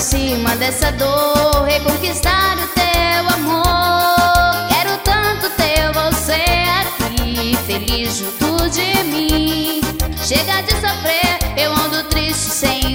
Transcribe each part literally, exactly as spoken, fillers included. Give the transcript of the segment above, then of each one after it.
cima dessa dor, reconquistar o teu amor. Quero tanto ter você aqui, feliz junto de mim. Chega de sofrer, eu ando triste sem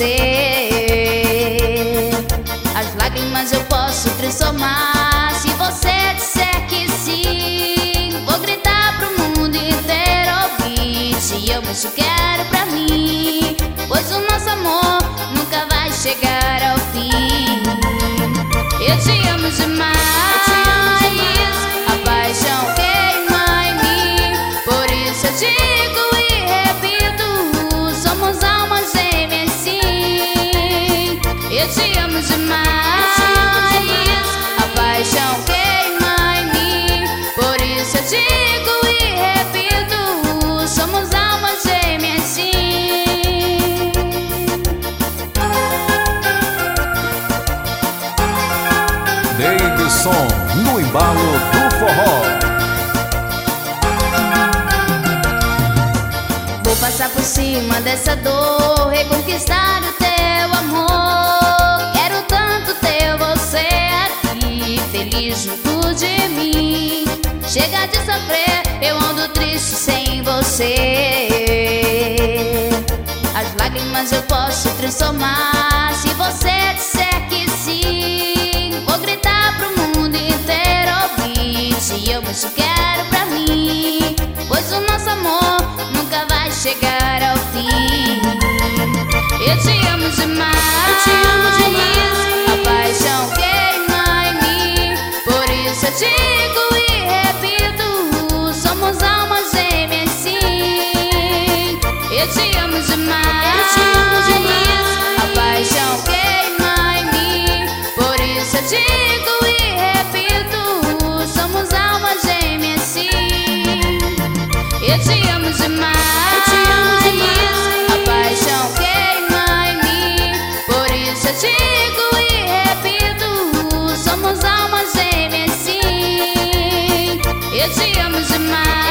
você. As lágrimas eu posso transformar, se você disser que sim. Vou gritar pro mundo inteiro ouvir: te amo, isso quero pra mim. Pois o nosso amor nunca vai chegar ao fim. Eu te amo demais, a paixão queima em mim. Por isso eu digo e repito: somos almas gêmeas sim. Eu te amo demais, a paixão queima em mim. Por isso eu digo e repito: somos almas gêmeas sim. Davidson no embalo do forró. Vou passar por cima dessa dor, reconquistar o teu amor. Quero tanto ter você aqui, feliz junto de mim. Chega de sofrer, eu ando triste sem você. As lágrimas eu posso transformar, se você disser que sim. Vou gritar pro mundo inteiro ouvir: te amo, isso quero pra mim. Pois o nosso amor nunca vai chegar ao fim. Eu te amo demais, eu te amo demais, a paixão queima em mim. Por isso eu digo e repito: somos almas gêmeas sim. Eu te amo demais, eu te amo demais, a paixão queima em mim. Por isso eu digo e repito: somos almas gêmeas sim. Eu te amo demais, eu te amo demais, a paixão queima em mim. Por isso eu digo e repito: somos almas gêmeas sim. Eu te amo demais.